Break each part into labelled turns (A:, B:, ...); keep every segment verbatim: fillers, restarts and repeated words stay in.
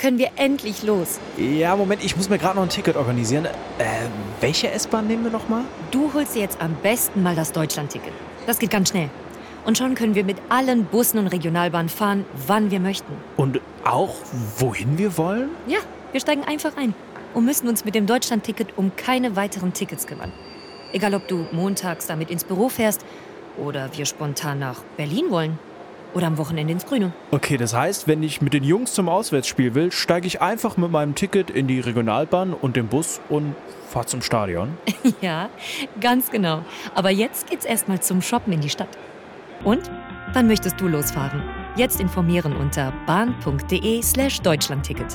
A: können wir endlich los.
B: Ja, Moment, ich muss mir gerade noch ein Ticket organisieren. Äh, welche S-Bahn nehmen wir nochmal?
A: Du holst dir jetzt am besten mal das Deutschland-Ticket. Das geht ganz schnell. Und schon können wir mit allen Bussen und Regionalbahnen fahren, wann wir möchten.
B: Und auch, wohin wir wollen?
A: Ja, wir steigen einfach ein und müssen uns mit dem Deutschland-Ticket um keine weiteren Tickets kümmern. Egal, ob du montags damit ins Büro fährst oder wir spontan nach Berlin wollen oder am Wochenende ins Grüne.
B: Okay, das heißt, wenn ich mit den Jungs zum Auswärtsspiel will, steige ich einfach mit meinem Ticket in die Regionalbahn und den Bus und fahre zum Stadion.
A: Ja, ganz genau. Aber jetzt geht's erstmal zum Shoppen in die Stadt. Und? Wann möchtest du losfahren? Jetzt informieren unter bahn.de slash Deutschlandticket.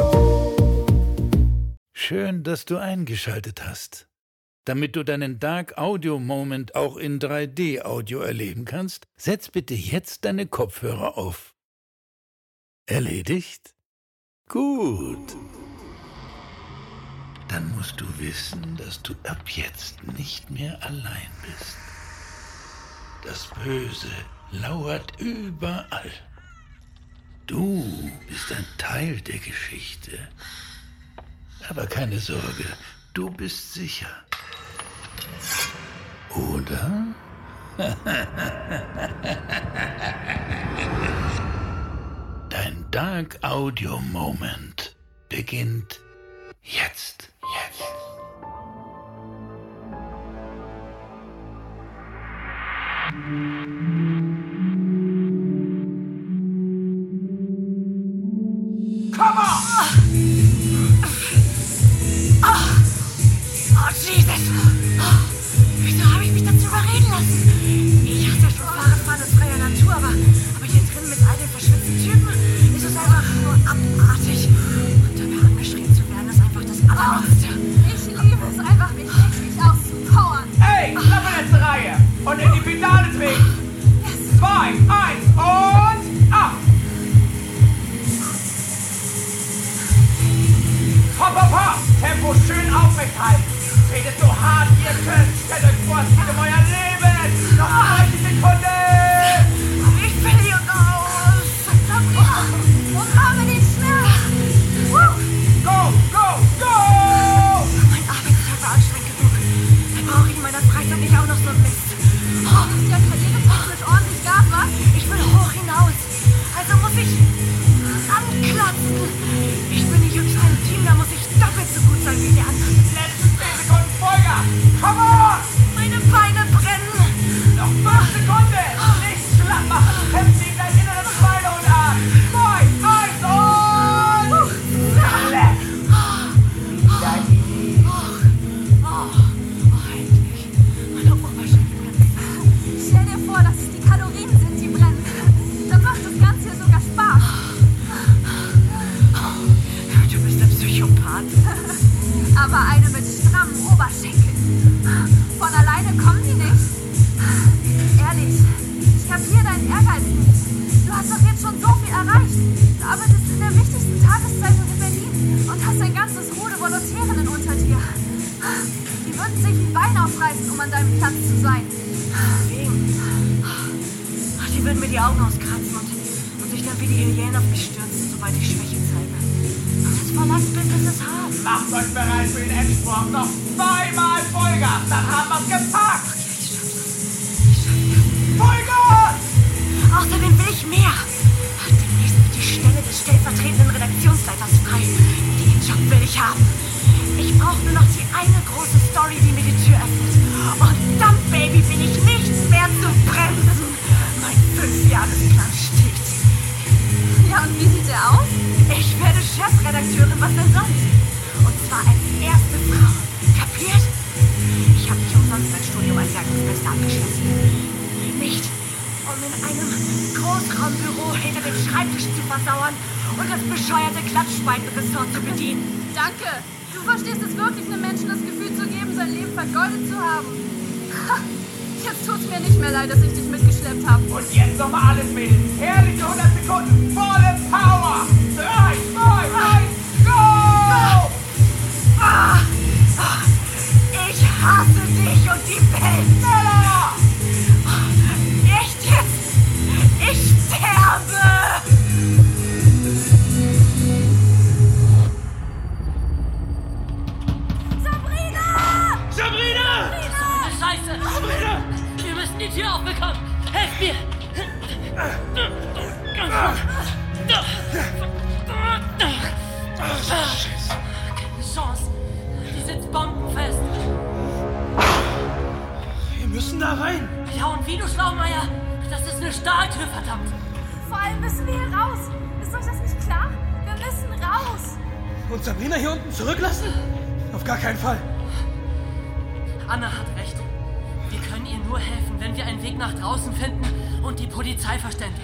C: Schön, dass du eingeschaltet hast. Damit du deinen Dark Audio Moment auch in drei D Audio erleben kannst, setz bitte jetzt deine Kopfhörer auf. Erledigt? Gut. Dann musst du wissen, dass du ab jetzt nicht mehr allein bist. Das Böse lauert überall. Du bist ein Teil der Geschichte. Aber keine Sorge, du bist sicher. Oder? Dein Dark Audio Moment beginnt jetzt. Jetzt.
D: Come on! Oh, oh Jesus! Oh, wieso habe ich mich dazu überreden lassen? Ich hasse ja schon Fahrradfahren in freier Natur, aber, aber hier drin mit all den verschwitzten Typen ist es einfach nur abartig. Und dabei angeschrien zu werden, ist einfach das Allerletzte.
E: Ich liebe es einfach, mich richtig auszupowern.
D: Ey, Klappe letzte Reihe! Und in die Pedale treten! Zwei, eins und ab! Hopp, hopp, hopp! Tempo schön aufrecht halten! Tretet so hart wie ihr könnt! Stellt euch vor, es geht um euer Leben! Noch dreißig Sekunden! Ich will hier raus!
E: Und habe den schnell!
D: Go, go, go!
E: Mein Arbeitstag war anstrengend genug. Dann brauche ich in meiner Freizeit nicht auch noch so ein Mist. Oh, ist ja karrieretechnisch ordentlich Gas, was?
D: Ich will hoch hinaus! Also muss ich anklotzen! Ich bin die Jüngste im Team, da muss ich doppelt so gut sein wie die anderen. Letzten zehn Sekunden Vollgas! Come on! Meine Beine brennen! Noch fünf Sekunden! Nicht schlapp machen! Kämpfen Sie gleich hinter das Beine und an! Neun, eins und... Relax! Wieder easy!
E: Oh, endlich. Meine Oberschenkel brennen. Stell dir vor, dass es die Kalorien sind, die brennen. Dann macht das Ganze hier sogar Spaß.
D: Du bist ein Psychopath.
E: Aber eine mit strammen Oberschenkeln. Von alleine kommen die nicht. Ehrlich, ich kapiere deinen Ehrgeiz nicht. Du hast doch jetzt schon so viel erreicht. Du arbeitest in der wichtigsten Tageszeitung in Berlin und hast ein ganzes Rudel Volontärinnen unter dir. Die würden sich ein Bein aufreißen, um an deinem Platz zu sein.
D: Wem? Ach, die würden mir die Augen auskratzen und, und sich dann wie die Hyänen auf mich stürzen, sobald ich Schwäche zeige. Das Verlassbild ist es hart. Macht euch bereit für den Endsprung. Noch zweimal Vollgas, dann haben wir's gepackt. Okay, ich schaff das. Ich schaff das. Vollgas! Außerdem will ich mehr. Demnächst wird die Stelle des stellvertretenden Redaktionsleiters frei. Den Job will ich haben. Ich brauche nur noch die eine große Story, die mir die Tür öffnet. Und dann, Baby, bin ich nicht mehr zu bremsen. Mein Fünfjahresplan steht.
E: Ja, und wie sieht der aus?
D: Ich werde Chefredakteurin, was denn sonst? Und zwar als erste Frau. Kapiert? Ich habe nicht umsonst mein Studium als Werkungsmeister abgeschlossen. Nicht, um in einem Großraumbüro hinter dem Schreibtisch zu versauern und das bescheuerte Klatschspaltenressort zu bedienen.
E: Danke. Du verstehst es wirklich, einem Menschen das Gefühl zu geben, sein Leben vergeudet zu haben. Ha, jetzt tut's mir nicht mehr leid, dass ich dich mitgeschleppt habe.
D: Und jetzt nochmal alles, Mädels. Herrliche hundert Sekunden. Volle Power. Drei, zwei, eins, go! Ah, ah, ich hasse dich und die Welt. Schneller! Echt jetzt? Ich sterbe! Wie, du Schlaumeier? Das ist eine Stahltür, verdammt!
E: Vor allem müssen wir hier raus. Ist euch das nicht klar? Wir müssen raus.
F: Und Sabrina hier unten zurücklassen? Auf gar keinen Fall.
D: Anna hat recht. Wir können ihr nur helfen, wenn wir einen Weg nach draußen finden und die Polizei verständigen.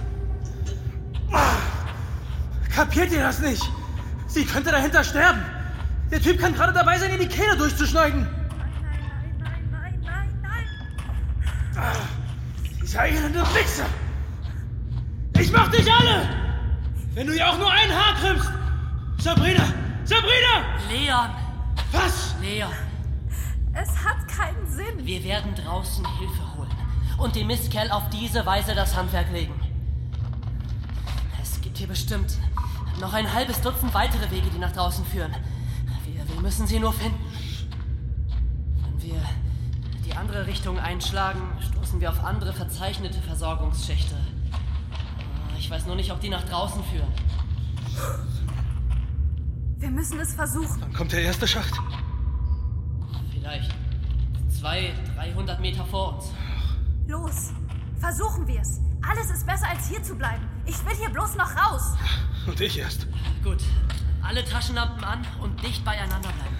F: Kapiert ihr das nicht? Sie könnte dahinter sterben. Der Typ kann gerade dabei sein, ihr die Kehle durchzuschneiden.
E: Nein, nein, nein, nein, nein, nein.
F: Dieser elende Wichser. Ich mach dich alle! Wenn du ihr auch nur ein Haar krimmst! Sabrina! Sabrina!
D: Leon!
F: Was?
D: Leon,
E: Es hat keinen Sinn.
D: wir werden draußen Hilfe holen und dem Mistkerl auf diese Weise das Handwerk legen. Es gibt hier bestimmt noch ein halbes Dutzend weitere Wege, die nach draußen führen. Wir, wir müssen sie nur finden. Wenn wir die andere Richtung einschlagen, stoßen wir auf andere verzeichnete Versorgungsschächte. Ich weiß nur nicht, ob die nach draußen führen.
E: Wir müssen es versuchen.
F: Dann kommt der erste Schacht.
D: Vielleicht zweihundert, dreihundert Meter vor uns.
E: Los, versuchen wir es. Alles ist besser, als hier zu bleiben. Ich will hier bloß noch raus.
F: Und ich erst.
D: Gut, alle Taschenlampen an und dicht beieinander bleiben.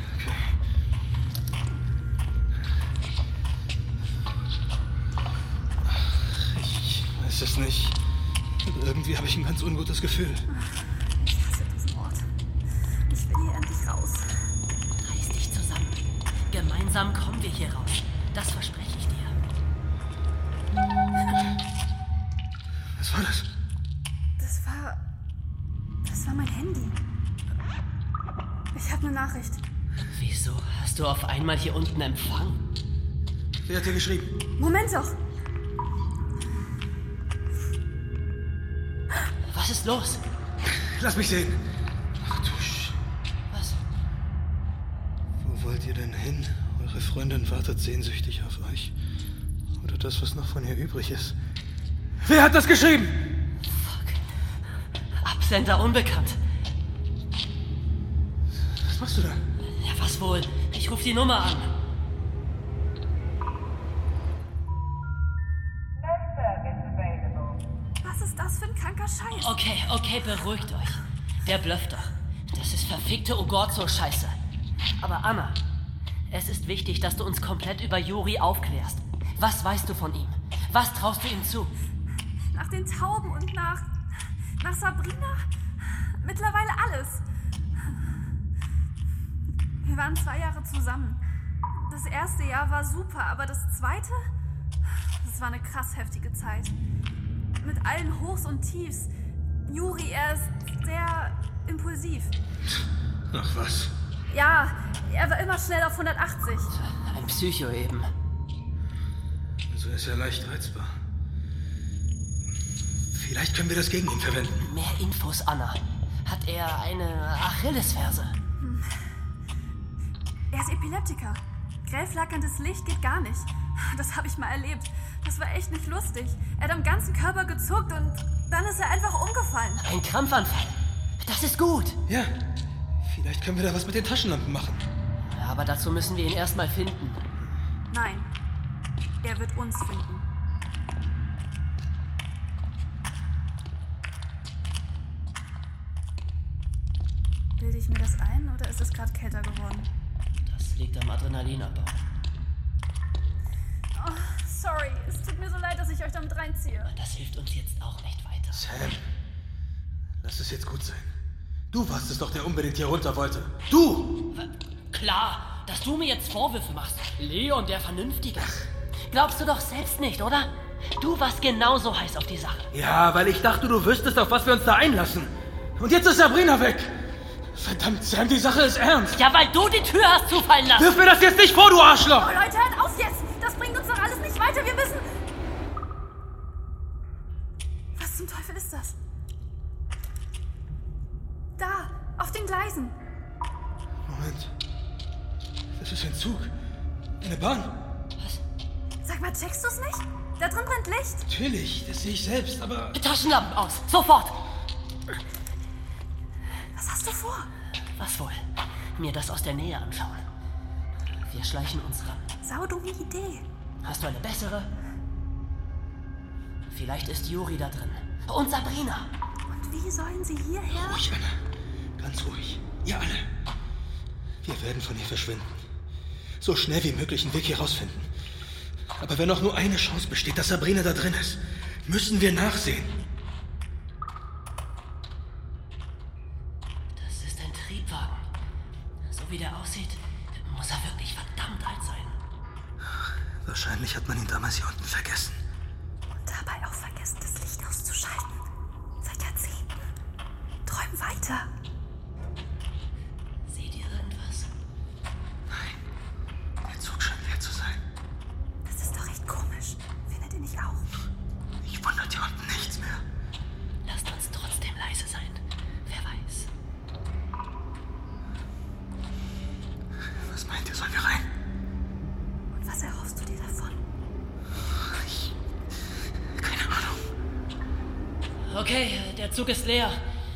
F: Ich weiß es nicht. Aber irgendwie habe ich ein ganz ungutes Gefühl.
E: Ich hasse diesen Ort. Ich will hier endlich raus.
D: Reiß dich zusammen. Gemeinsam kommen wir hier raus. Das verspreche ich dir.
F: Was war das?
E: Das war... Das war mein Handy. Ich habe eine Nachricht.
D: Wieso hast du auf einmal hier unten Empfang?
F: Wer hat dir geschrieben?
E: Moment doch.
D: Was ist los?
F: Lass mich sehen. Ach du Sch...
D: Was?
F: Wo wollt ihr denn hin? Eure Freundin wartet sehnsüchtig auf euch. Oder das, was noch von ihr übrig ist. Wer hat das geschrieben?
D: Fuck. Absender unbekannt.
F: Was machst du da?
D: Ja, was wohl? Ich rufe die Nummer an.
E: Was ist das für ein kranker Scheiß?
D: Okay, okay, beruhigt euch. Der blufft doch. Das ist verfickte Ogorzo-Scheiße. Aber Anna, es ist wichtig, dass du uns komplett über Juri aufklärst. Was weißt du von ihm? Was traust du ihm zu?
E: Nach den Tauben und nach... Nach Sabrina? Mittlerweile alles. Wir waren zwei Jahre zusammen. Das erste Jahr war super, aber das zweite? Das war eine krass heftige Zeit. Mit allen Hochs und Tiefs. Juri, er ist sehr impulsiv.
F: Ach was.
E: Ja, er war immer schnell auf hundertachtzig.
D: Ein Psycho eben.
F: Also ist er leicht reizbar. Vielleicht können wir das gegen ihn verwenden.
D: Mehr Infos, Anna. Hat er eine Achillesferse?
E: Er ist Epileptiker. Grell flackerndes Licht geht gar nicht. Das habe ich mal erlebt. Das war echt nicht lustig. Er hat am ganzen Körper gezuckt und dann ist er einfach umgefallen.
D: Ein Krampfanfall. Das ist gut.
F: Ja, vielleicht können wir da was mit den Taschenlampen machen.
D: Aber dazu müssen wir ihn erstmal finden.
E: Nein, er wird uns finden. Bilde ich mir das ein oder ist es gerade kälter geworden?
D: Das liegt am Adrenalinabbau.
E: Oh, sorry. Es tut mir so leid, dass ich euch damit reinziehe.
D: Das hilft uns jetzt auch nicht weiter.
F: Sam, lass es jetzt gut sein. Du warst es doch, der unbedingt hier runter wollte. Du!
D: Klar, dass du mir jetzt Vorwürfe machst. Leon, der Vernünftige. Glaubst du doch selbst nicht, oder? Du warst genauso heiß auf die Sache.
F: Ja, weil ich dachte, du wüsstest, auf was wir uns da einlassen. Und jetzt ist Sabrina weg. Verdammt, Sam, die Sache ist ernst.
D: Ja, weil du die Tür hast zufallen lassen.
F: Wirf mir das jetzt nicht vor, du Arschloch!
E: Oh, Leute, hört auf jetzt! Das bringt uns doch alles nicht weiter. Wir müssen... Was zum Teufel ist das? Da, auf den Gleisen.
F: Moment. Das ist ein Zug. Eine Bahn.
D: Was?
E: Sag mal, checkst du's nicht? Da drin brennt Licht.
F: Natürlich, das sehe ich selbst, aber...
D: Taschenlampen aus, sofort!
E: Was hast du vor?
D: Was wohl? Mir das aus der Nähe anschauen. Wir schleichen uns ran.
E: Saudumme Idee.
D: Hast du eine bessere?
G: Vielleicht ist Juri da drin. Und Sabrina.
E: Und wie sollen sie hierher?
F: Ruhig, Anna. Ganz ruhig. Ihr alle. Wir werden von hier verschwinden. So schnell wie möglich einen Weg hier rausfinden. Aber wenn auch nur eine Chance besteht, dass Sabrina da drin ist, müssen wir nachsehen.
G: Das ist ein Triebwagen. So wie der aussieht, muss er wirklich verdammt alt sein.
F: Wahrscheinlich hat man ihn damals hier unten vergessen.
E: Und dabei auch vergessen, das Licht auszuschalten. Seit Jahrzehnten. Träum weiter.
G: Seht ihr irgendwas?
F: Nein, der Zug scheint leer zu sein.
E: Das ist doch echt komisch. Findet ihr nicht auch?
F: Ich wundert hier unten nichts mehr.
G: Lasst uns trotzdem leise sein. Wer weiß.
F: Was meint ihr, sollen wir rein?
E: Und was erhoffst du dir davon?
F: Ich... Keine Ahnung.
G: Okay, der Zug ist leer.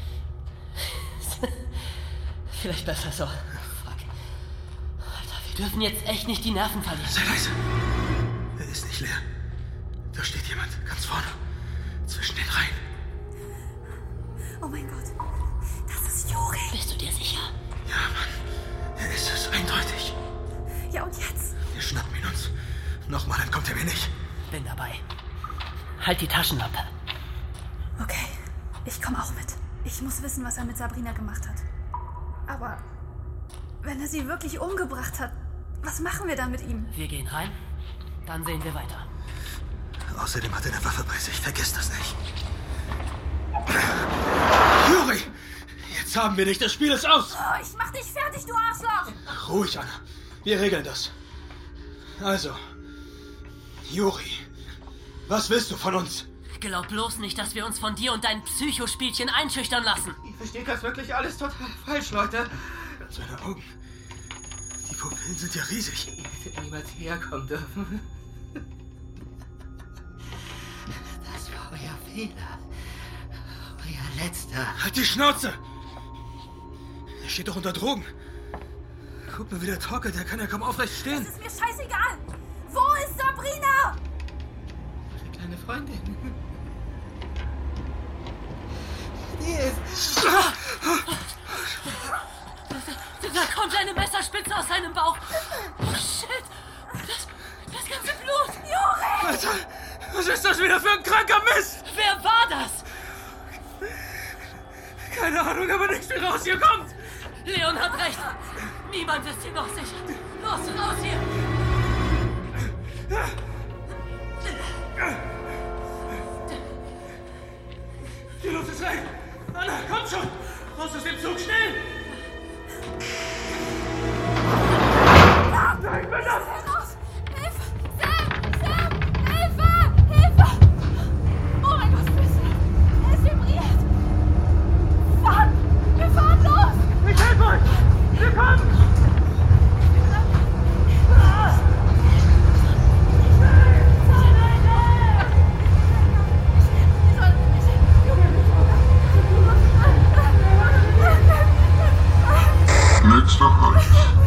G: Vielleicht besser so. Fuck. Alter, wir dürfen jetzt echt nicht die Nerven verlieren.
F: Sei leise. Er ist nicht leer. Da steht jemand, ganz vorne. Zwischen den Reihen.
E: Oh mein Gott. Das ist Juri.
G: Bist du dir sicher?
F: Ja, Mann. Er ist es, eindeutig.
E: Ja, und jetzt?
F: Wir schnappen ihn uns. Nochmal entkommt er mir nicht.
G: Bin dabei. Halt die Taschenlampe.
E: Okay, ich komme auch mit. Ich muss wissen, was er mit Sabrina gemacht hat. Aber wenn er sie wirklich umgebracht hat, was machen wir dann mit ihm?
G: Wir gehen rein, dann sehen wir weiter.
F: Außerdem hat er eine Waffe bei sich. Vergiss das nicht. Juri! Jetzt haben wir dich. Das Spiel ist aus.
E: Oh, ich mach dich fertig, du Arschloch!
F: Ruhig, Anna. Wir regeln das. Also, Juri, was willst du von uns?
G: Glaub bloß nicht, dass wir uns von dir und deinen Psychospielchen einschüchtern lassen.
F: Ihr versteht das wirklich alles total falsch, Leute. Seine Augen. Die Pupillen sind ja riesig.
H: Ich hätte niemals herkommen dürfen. Das war euer Fehler. Euer letzter.
F: Halt die Schnauze! Er steht doch unter Drogen. Guck mal, wie der torkelt. Der kann ja kaum aufrecht stehen.
E: Das ist mir scheißegal! Wo ist Sabrina?
H: Meine kleine Freundin. Die ist...
G: Da kommt eine Messerspitze aus seinem Bauch. Oh, shit. Das, das ganze Blut. Juri!
F: Alter, was ist das wieder für ein kranker Mist?
G: Wer war das?
F: Keine Ahnung, aber nichts wie raus hier kommt.
G: Leon hat recht. Niemand ist hier noch sicher. Los, raus hier.
F: Die Luft ist weg. Anna, komm schon. Raus aus dem Zug, schnell. Nein, bin das.
E: Hilfe! Sam! Sam! Hilfe! Hilfe! Oh mein Gott, Sam! Er ist vibriert! Fahren! Wir fahren los!
F: Ich helfe euch. Wir kommen.
I: Nächster Halt.